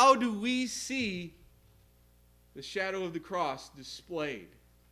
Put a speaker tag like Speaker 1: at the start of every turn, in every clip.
Speaker 1: how do we see the shadow of the cross displayed?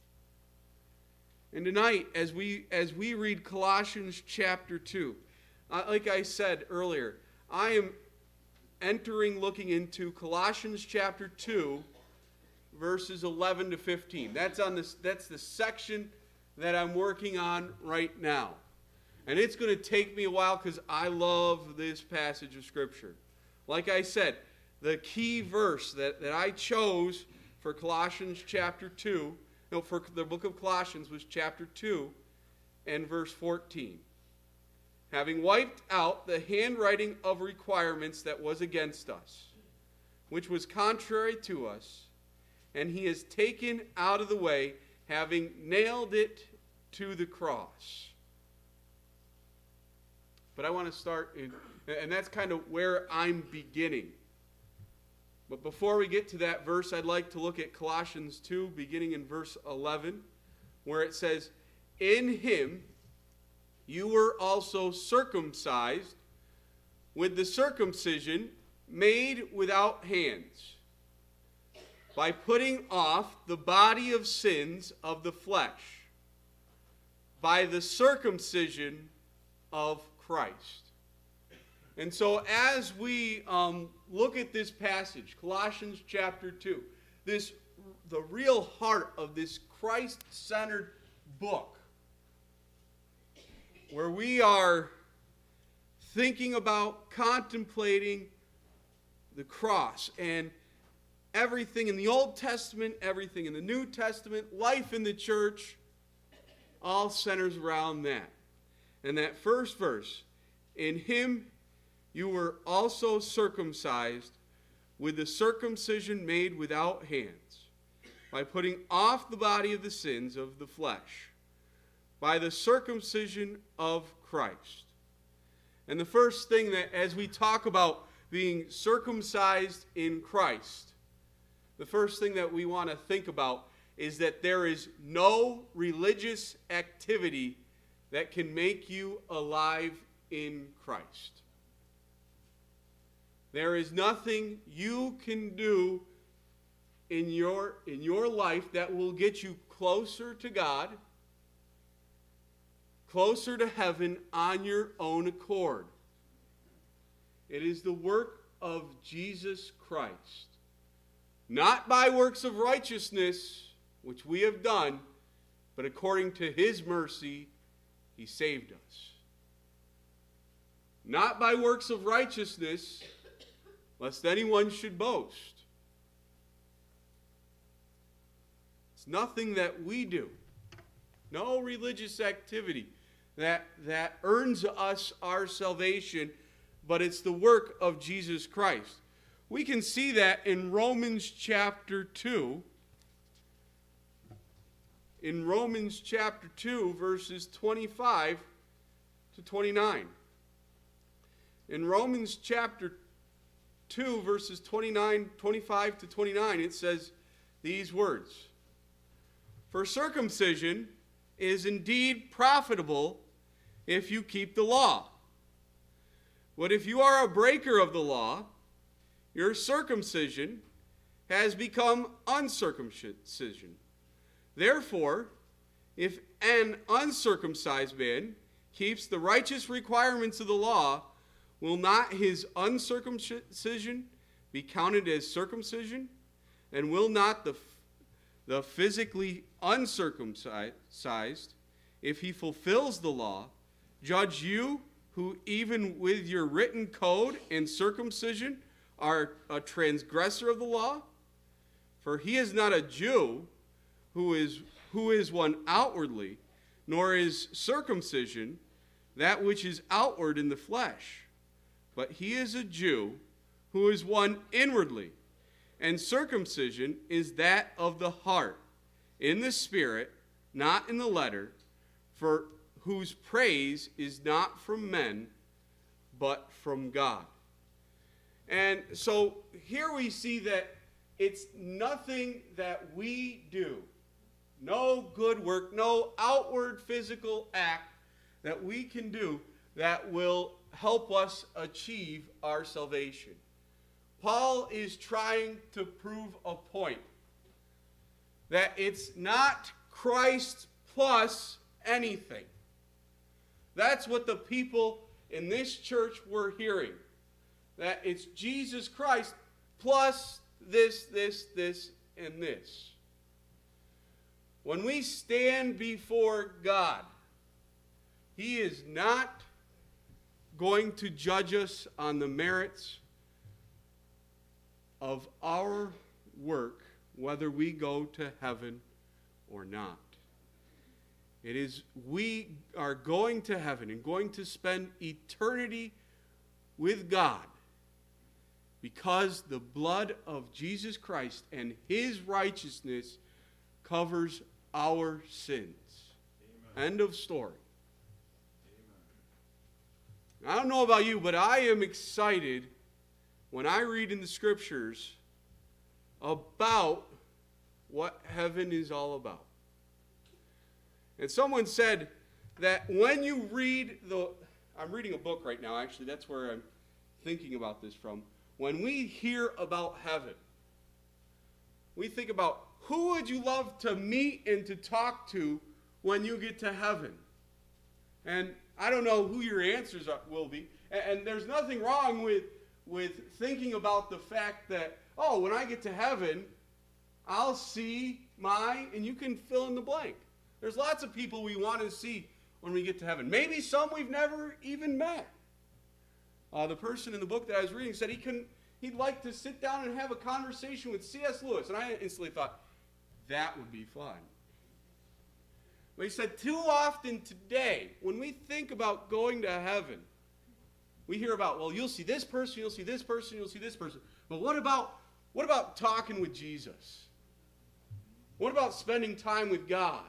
Speaker 1: And tonight, as we read Colossians chapter 2, like I said earlier, I am looking into Colossians chapter 2, verses 11 to 15. That's the section that I'm working on right now. And it's going to take me a while because I love this passage of Scripture. Like I said, the key verse that I chose for Colossians chapter 2, for the book of Colossians was chapter 2 and verse 14. Having wiped out the handwriting of requirements that was against us, which was contrary to us, and he has taken out of the way, having nailed it to the cross. But I want to start, and that's kind of where I'm beginning. But before we get to that verse, I'd like to look at Colossians 2, beginning in verse 11, where it says, "In him you were also circumcised with the circumcision made without hands, by putting off the body of sins of the flesh, by the circumcision of Christ." And so as we look at this passage, Colossians chapter 2, the real heart of this Christ-centered book, where we are thinking about, contemplating the cross and everything in the Old Testament, everything in the New Testament, life in the church, all centers around that. And that first verse, "In him you were also circumcised with the circumcision made without hands, by putting off the body of the sins of the flesh, by the circumcision of Christ." And the first thing that, as we talk about being circumcised in Christ, the first thing that we want to think about is that there is no religious activity that can make you alive in Christ. There is nothing you can do in your life that will get you closer to God, closer to heaven on your own accord. It is the work of Jesus Christ. Not by works of righteousness, which we have done, but according to his mercy, he saved us. Not by works of righteousness, lest anyone should boast. It's nothing that we do. No religious activity that earns us our salvation, but it's the work of Jesus Christ. We can see that in Romans chapter 2. In Romans chapter 2, verses 25 to 29. In Romans chapter 2, verses 25 to 29, it says these words: "For circumcision is indeed profitable if you keep the law. But if you are a breaker of the law, your circumcision has become uncircumcision. Therefore, if an uncircumcised man keeps the righteous requirements of the law, will not his uncircumcision be counted as circumcision? And will not the physically uncircumcised, if he fulfills the law, judge you, who even with your written code and circumcision are a transgressor of the law? For he is not a Jew who is one outwardly, nor is circumcision that which is outward in the flesh, but he is a Jew who is one inwardly, and circumcision is that of the heart, in the spirit, not in the letter, for whose praise is not from men, but from God." And so here we see that it's nothing that we do, no good work, no outward physical act that we can do that will help us achieve our salvation. Paul is trying to prove a point. That it's not Christ plus anything. That's what the people in this church were hearing. That it's Jesus Christ plus this, and this. When we stand before God, He is not going to judge us on the merits of our work, whether we go to heaven or not. It is, we are going to heaven and going to spend eternity with God because the blood of Jesus Christ and His righteousness covers our sins. Amen. End of story. Amen. I don't know about you, but I am excited when I read in the Scriptures about what heaven is all about. And someone said that when you read I'm reading a book right now, actually, that's where I'm thinking about this from. When we hear about heaven, we think about who would you love to meet and to talk to when you get to heaven? And I don't know who your answers will be. And there's nothing wrong with thinking about the fact that, oh, when I get to heaven, I'll see and you can fill in the blank. There's lots of people we want to see when we get to heaven. Maybe some we've never even met. The person in the book that I was reading said he'd like to sit down and have a conversation with C.S. Lewis. And I instantly thought, that would be fun. But he said, too often today, when we think about going to heaven, we hear about, well, you'll see this person, you'll see this person, you'll see this person. But what about talking with Jesus? What about spending time with God?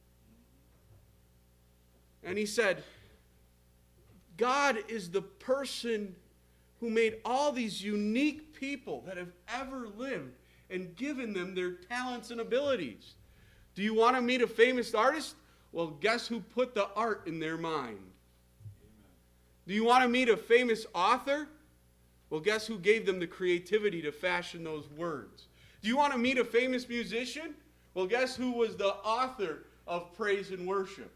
Speaker 1: And he said, God is the person who made all these unique people that have ever lived and given them their talents and abilities. Do you want to meet a famous artist? Well, guess who put the art in their mind? Amen. Do you want to meet a famous author? Well, guess who gave them the creativity to fashion those words? Do you want to meet a famous musician? Well, guess who was the author of praise and worship?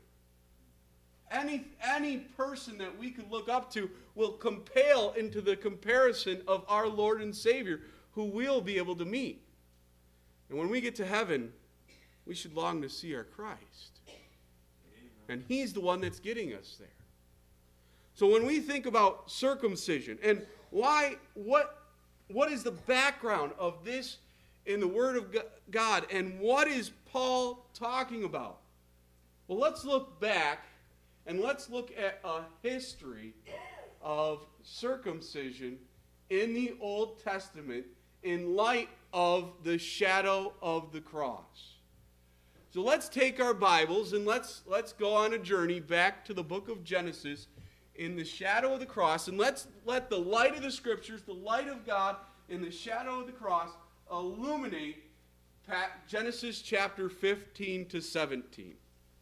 Speaker 1: Any person that we could look up to will compel into the comparison of our Lord and Savior, who we'll be able to meet. And when we get to heaven, we should long to see our Christ. And He's the one that's getting us there. So when we think about circumcision and what is the background of this in the Word of God, and what is Paul talking about? Well, let's look back and let's look at a history of circumcision in the Old Testament in light of the shadow of the cross. So let's take our Bibles and let's go on a journey back to the book of Genesis in the shadow of the cross, and let's let the light of the Scriptures, the light of God in the shadow of the cross, illuminate Genesis chapter 15 to 17.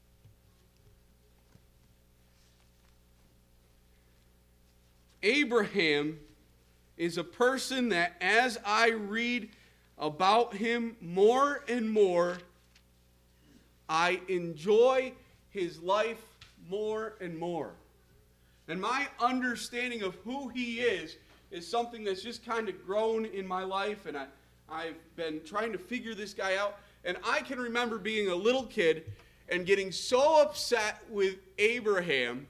Speaker 1: Abraham is a person that, as I read about him more and more, I enjoy his life more and more. And my understanding of who he is something that's just kind of grown in my life, and I've been trying to figure this guy out. And I can remember being a little kid and getting so upset with Abraham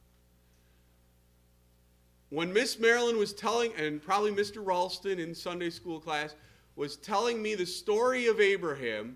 Speaker 1: when Miss Marilyn was telling, and probably Mr. Ralston in Sunday school class, was telling me the story of Abraham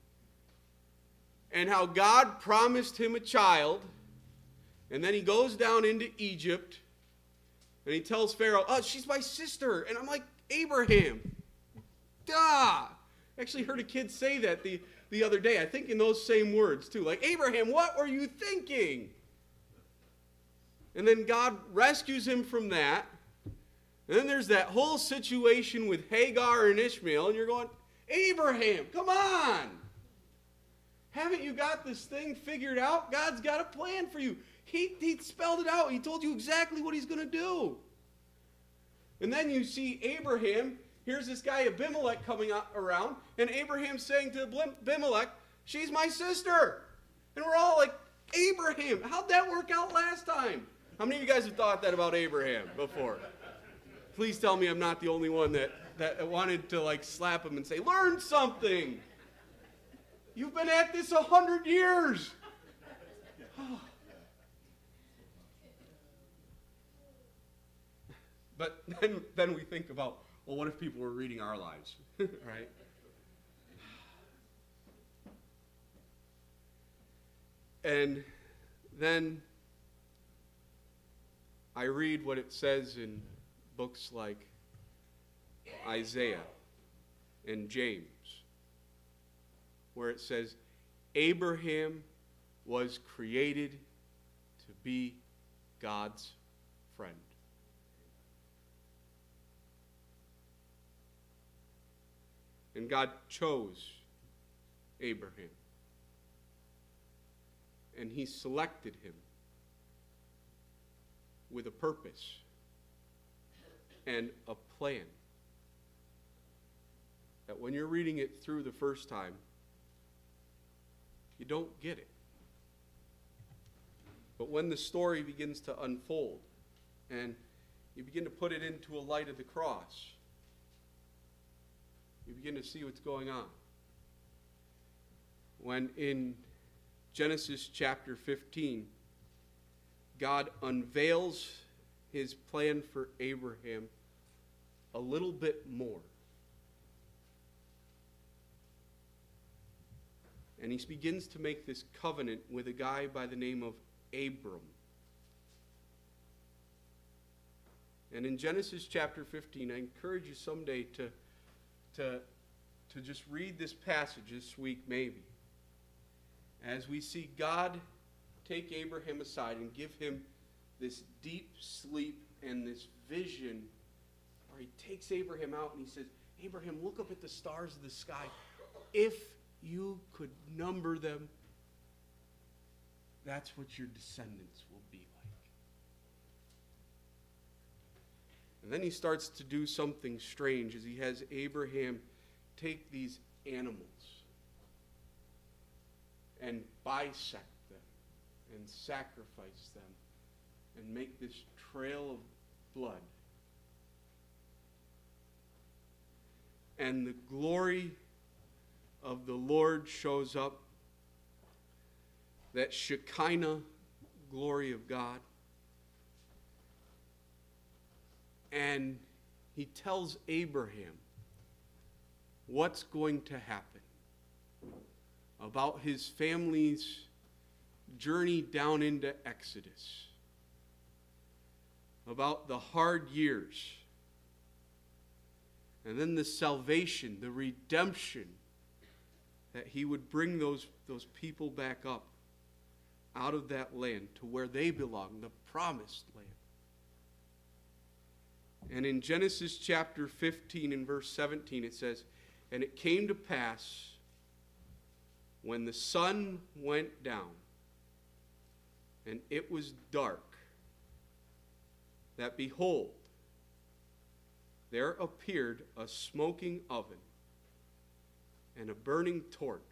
Speaker 1: and how God promised him a child, and then he goes down into Egypt, and he tells Pharaoh, oh, she's my sister. And I'm like, Abraham, duh. I actually heard a kid say that the other day, I think in those same words too. Like, Abraham, what were you thinking? And then God rescues him from that. And then there's that whole situation with Hagar and Ishmael, and you're going, Abraham, come on. Haven't you got this thing figured out? God's got a plan for you. He spelled it out. He told you exactly what he's going to do. And then you see Abraham, here's this guy Abimelech coming around, and Abraham's saying to Abimelech, she's my sister. And we're all like, Abraham, how'd that work out last time? How many of you guys have thought that about Abraham before? Please tell me I'm not the only one that wanted to like slap him and say, learn something. You've been at this 100 years. But then we think about, well, what if people were reading our lives, right? And then I read what it says in books like Isaiah and James, where it says, Abraham was created to be God's friend. And God chose Abraham. And he selected him with a purpose and a plan. That when you're reading it through the first time, you don't get it. But when the story begins to unfold and you begin to put it into a light of the cross, you begin to see what's going on. When in Genesis chapter 15, God unveils his plan for Abraham a little bit more. And he begins to make this covenant with a guy by the name of Abram. And in Genesis chapter 15, I encourage you someday to just read this passage this week maybe. As we see God take Abraham aside and give him this deep sleep and this vision where he takes Abraham out and he says, Abraham, look up at the stars of the sky. If you could number them, that's what your descendants will be like. And then he starts to do something strange as he has Abraham take these animals and bisect them and sacrifice them and make this trail of blood. And the glory of the Lord shows up, that Shekinah glory of God. And he tells Abraham what's going to happen about his family's journey down into Exodus, about the hard years, and then the salvation, the redemption, that he would bring those people back up out of that land to where they belong, the promised land. And in Genesis chapter 15 and verse 17 it says, and it came to pass when the sun went down and it was dark, that behold, there appeared a smoking oven and a burning torch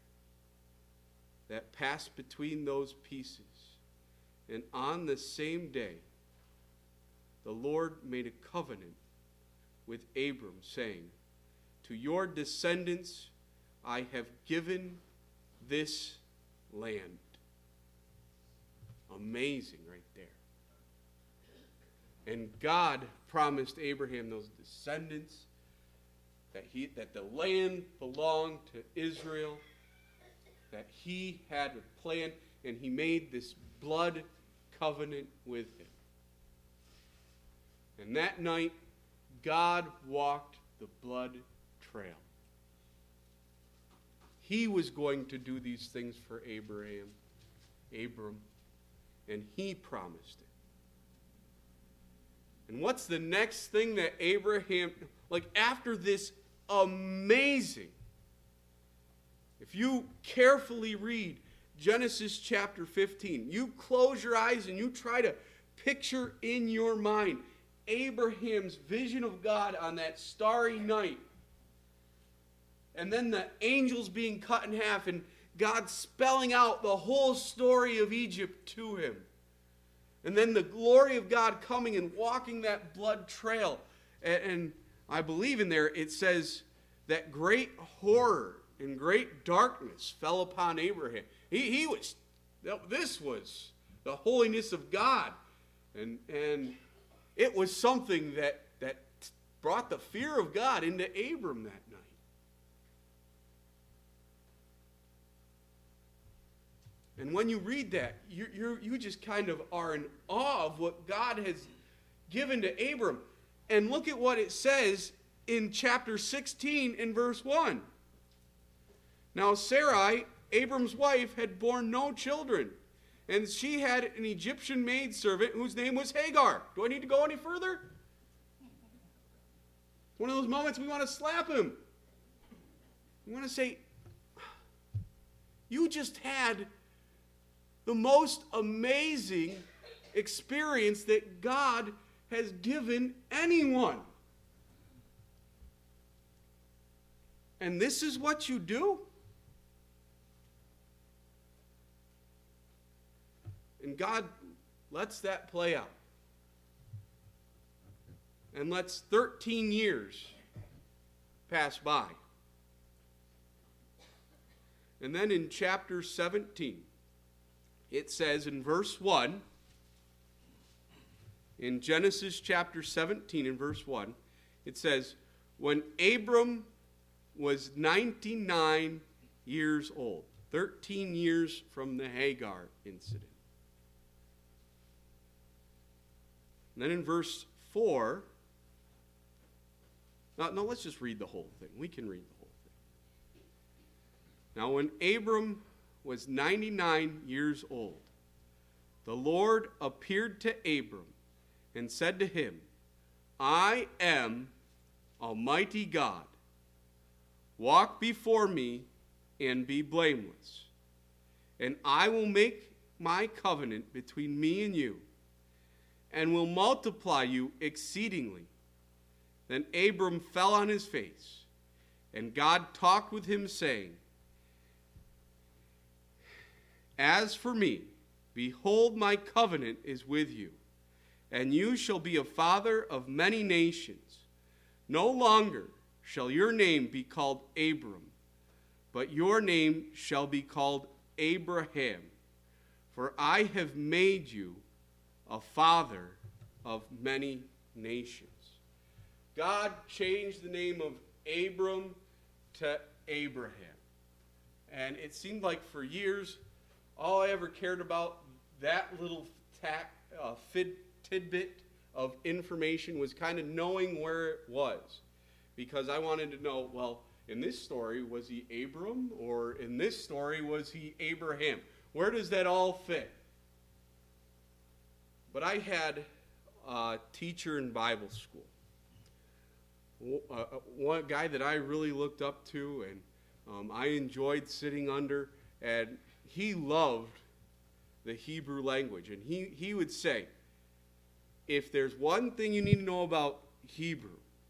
Speaker 1: that passed between those pieces. And on the same day, the Lord made a covenant with Abram, saying, to your descendants I have given this land. Amazing right there. And God promised Abraham those descendants, that the land belonged to Israel, that he had a plan, and he made this blood covenant with him. And that night, God walked the blood trail. He was going to do these things for Abram, and he promised it. And what's the next thing that Abraham, like after this amazing, if you carefully read Genesis chapter 15, you close your eyes and you try to picture in your mind Abraham's vision of God on that starry night. And then the angels being cut in half and God spelling out the whole story of Egypt to him. And then the glory of God coming and walking that blood trail. And I believe in there it says that great horror and great darkness fell upon Abraham. This was the holiness of God. And it was something that brought the fear of God into Abram that night. And when you read that, you just kind of are in awe of what God has given to Abram. And look at what it says in chapter 16 in verse 1. Now Sarai, Abram's wife, had borne no children, and she had an Egyptian maidservant whose name was Hagar. Do I need to go any further? One of those moments we want to slap him. We want to say, you just had the most amazing experience that God has given anyone. And this is what you do? And God lets that play out. And lets 13 years pass by. And then in chapter 17, it says in verse 1, in Genesis chapter 17 in verse 1, it says, when Abram was 99 years old, 13 years from the Hagar incident. And then in verse 4, no, let's just read the whole thing. We can read the whole thing. Now, when Abram was 99 years old, the Lord appeared to Abram and said to him, I am Almighty God. Walk before me and be blameless, and I will make my covenant between me and you, and will multiply you exceedingly. Then Abram fell on his face, and God talked with him, saying, as for me, behold, my covenant is with you, and you shall be a father of many nations. No longer shall your name be called Abram, but your name shall be called Abraham, for I have made you a father of many nations. God changed the name of Abram to Abraham. And it seemed like for years, all I ever cared about, that little tidbit of information was kind of knowing where it was. Because I wanted to know, well, in this story, was he Abram? Or in this story, was he Abraham? Where does that all fit? But I had a teacher in Bible school. One guy that I really looked up to and I enjoyed sitting under, and he loved the Hebrew language. And he would say, if there's one thing you need to know about Hebrew,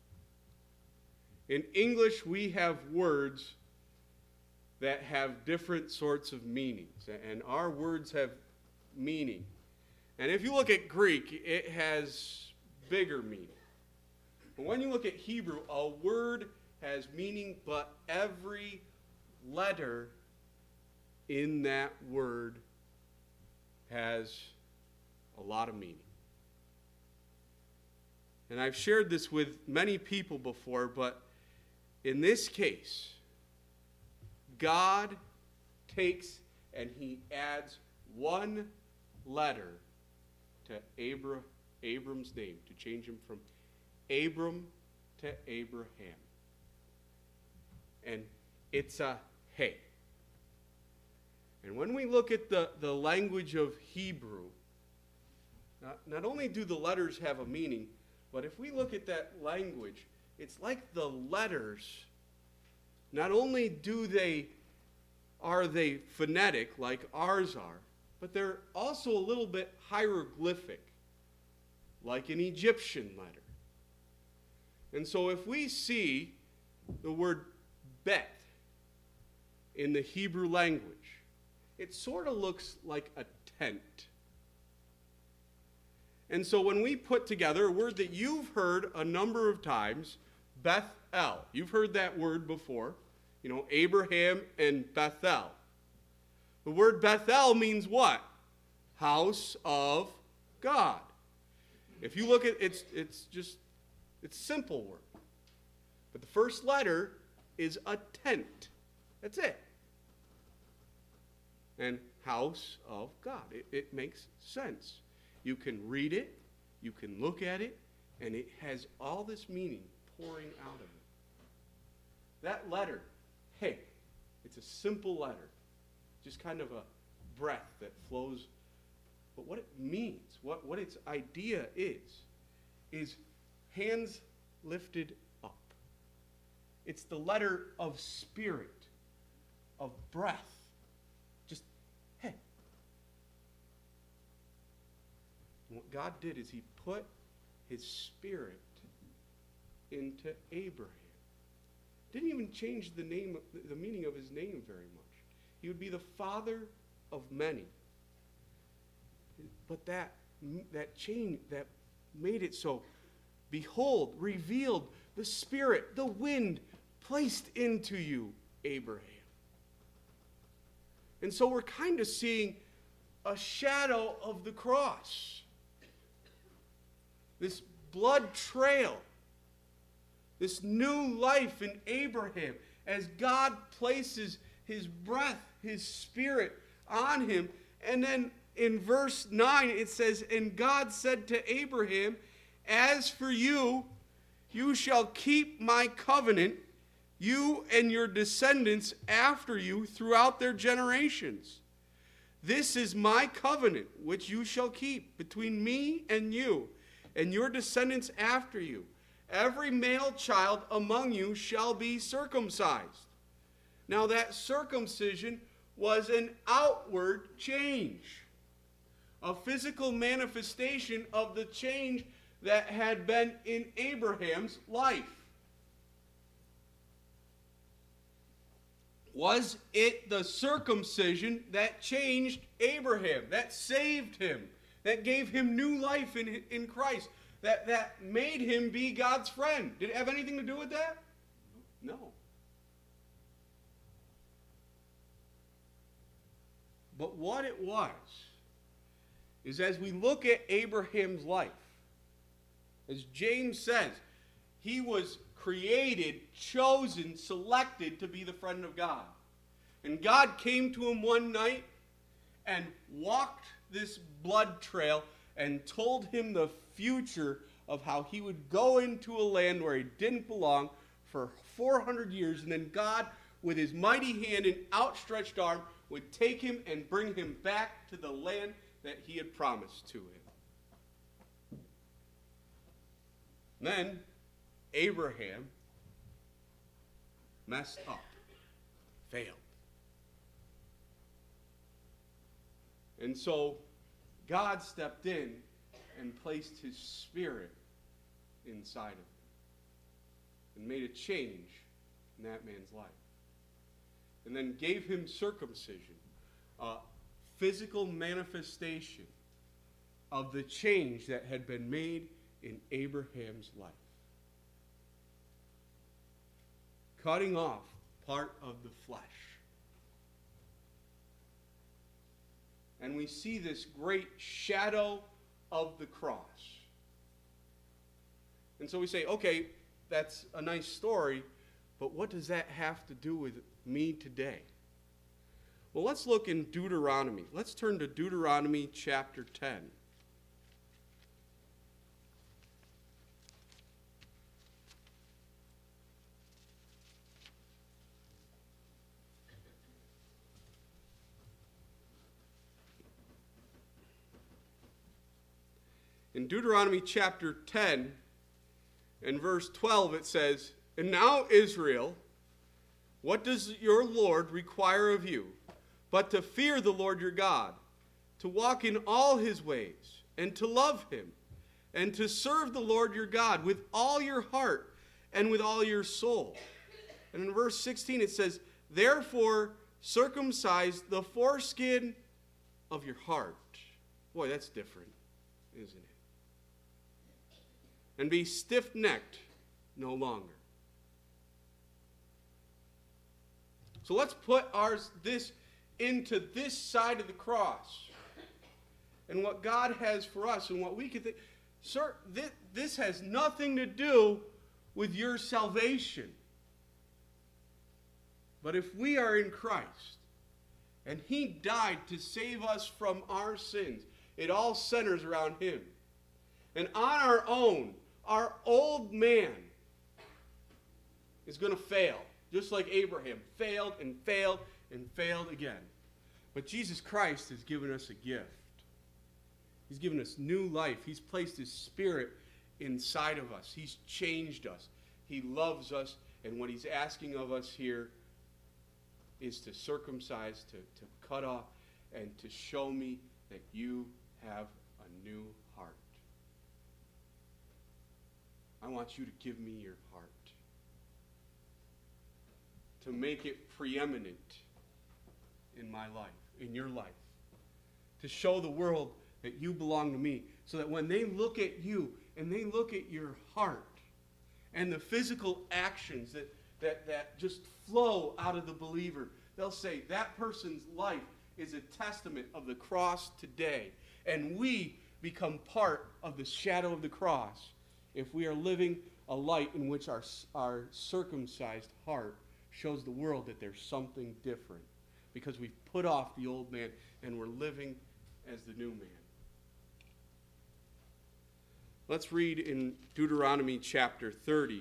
Speaker 1: in English we have words that have different sorts of meanings, and our words have meaning. And if you look at Greek, it has bigger meaning. But when you look at Hebrew, a word has meaning, but every letter in that word has a lot of meaning. And I've shared this with many people before, but in this case, God takes and he adds one letter to Abram's name to change him from Abram to Abraham. And it's a hey. And when we look at the language of Hebrew, not only do the letters have a meaning, but if we look at that language, it's like the letters, not only are they phonetic like ours are, but they're also a little bit hieroglyphic. like an Egyptian letter. And so if we see the word bet in the Hebrew language, it sort of looks like a tent. And so when we put together a word that you've heard a number of times, Bethel. You've heard that word before. You know, Abraham and Bethel. The word Bethel means what? House of God. If you look at it, it's simple word. But the first letter is a tent. That's it. And house of God. It makes sense. You can read it, you can look at it, and it has all this meaning pouring out of it. That letter, hey, it's a simple letter. Just kind of a breath that flows. But what it means, what its idea is hands lifted up. It's the letter of spirit, of breath. Just, hey. And what God did is he put his spirit into Abraham. Didn't even change the meaning of his name very much. He would be the father of many. But that change, that made it so, behold, revealed the Spirit, the wind placed into you, Abraham. And so we're kind of seeing a shadow of the cross. This blood trail, this new life in Abraham as God places his breath, his spirit on him. And then in verse 9 it says, and God said to Abraham, as for you, you shall keep my covenant, you and your descendants after you throughout their generations. This is my covenant which you shall keep between me and you and your descendants after you. Every male child among you shall be circumcised. Now that circumcision was an outward change, a physical manifestation of the change that had been in Abraham's life. Was it the circumcision that changed Abraham, that saved him, that gave him new life in Christ, that made him be God's friend? Did it have anything to do with that? No. But what it was is, as we look at Abraham's life, as James says, he was created, chosen, selected to be the friend of God. And God came to him one night and walked this blood trail and told him the future of how he would go into a land where he didn't belong for 400 years, and then God, with his mighty hand and outstretched arm, would take him and bring him back to the land that he had promised to him. Then Abraham messed up, failed. And so God stepped in and placed his spirit inside of him and made a change in that man's life. And then gave him circumcision, a physical manifestation of the change that had been made in Abraham's life. Cutting off part of the flesh. And we see this great shadow of the cross. And so we say, okay, that's a nice story, but what does that have to do with me today? Well, let's look in Deuteronomy. Let's turn to Deuteronomy chapter 10. In Deuteronomy chapter 10 and verse 12 it says, and now Israel, what does your Lord require of you, but to fear the Lord your God, to walk in all his ways, and to love him, and to serve the Lord your God with all your heart and with all your soul. And in verse 16 it says, therefore circumcise the foreskin of your heart. Boy, that's different, isn't it? And be stiff-necked no longer. So let's put this into this side of the cross and what God has for us and what we can think. Sir, this has nothing to do with your salvation. But if we are in Christ and he died to save us from our sins, it all centers around him. And on our own, our old man is going to fail. Just like Abraham failed and failed and failed again. But Jesus Christ has given us a gift. He's given us new life. He's placed his Spirit inside of us. He's changed us. He loves us. And what he's asking of us here is to circumcise, to cut off, and to show me that you have a new heart. I want you to give me your heart. To make it preeminent in my life, in your life. To show the world that you belong to me. So that when they look at you and they look at your heart and the physical actions that just flow out of the believer, they'll say that person's life is a testament of the cross today. And we become part of the shadow of the cross if we are living a light in which our circumcised heart shows the world that there's something different because we've put off the old man and we're living as the new man. Let's read in Deuteronomy chapter 30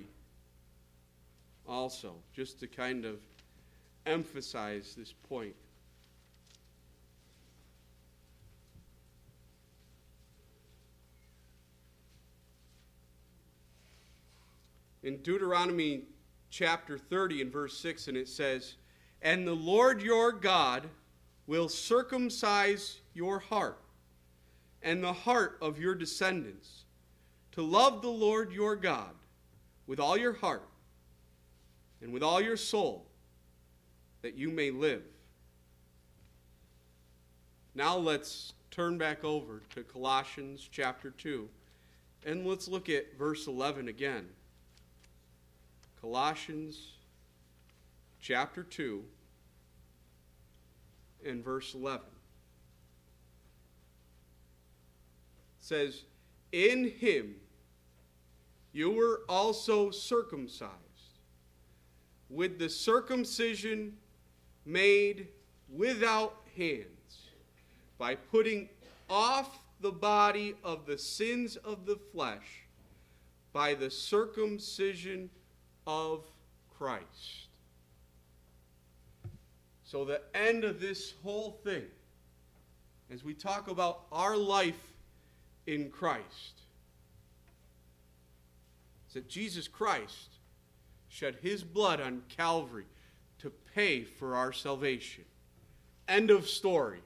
Speaker 1: also, just to kind of emphasize this point. In Deuteronomy chapter 30 and verse 6, and it says, and the Lord your God will circumcise your heart and the heart of your descendants to love the Lord your God with all your heart and with all your soul, that you may live. Now let's turn back over to Colossians chapter 2, and let's look at verse 11 again. Colossians chapter 2 and verse 11. It says, in him you were also circumcised with the circumcision made without hands, by putting off the body of the sins of the flesh by the circumcision of Christ. So the end of this whole thing, as we talk about our life in Christ, is that Jesus Christ shed his blood on Calvary to pay for our salvation. End of story.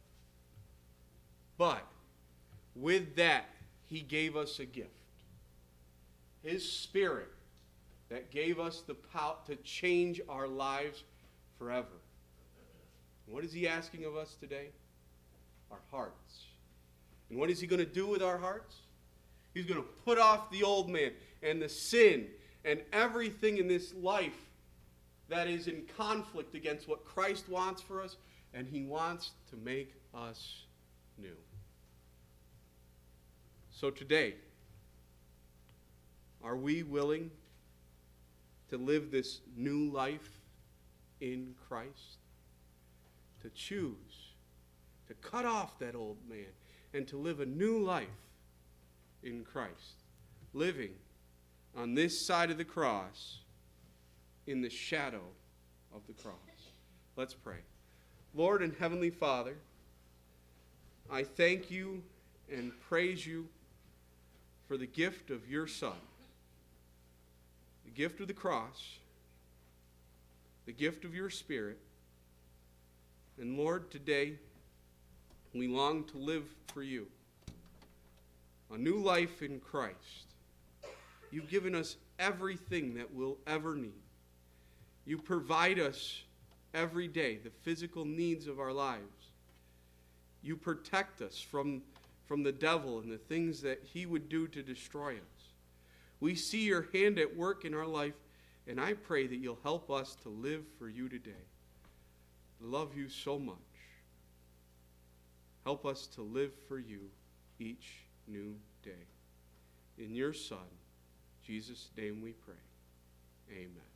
Speaker 1: But with that, he gave us a gift. His Spirit that gave us the power to change our lives forever. What is he asking of us today? Our hearts. And what is he going to do with our hearts? He's going to put off the old man and the sin and everything in this life that is in conflict against what Christ wants for us, and he wants to make us new. So today, are we willing to live this new life in Christ? To choose to cut off that old man and to live a new life in Christ, living on this side of the cross in the shadow of the cross. Let's pray. Lord and Heavenly Father, I thank you and praise you for the gift of your Son, the gift of the cross, the gift of your Spirit. And Lord, today we long to live for you a new life in Christ. You've given us everything that we'll ever need. You provide us every day the physical needs of our lives. You protect us from the devil and the things that he would do to destroy us. We see your hand at work in our life, and I pray that you'll help us to live for you today. Love you so much. Help us to live for you each new day. In your Son, Jesus' name we pray. Amen.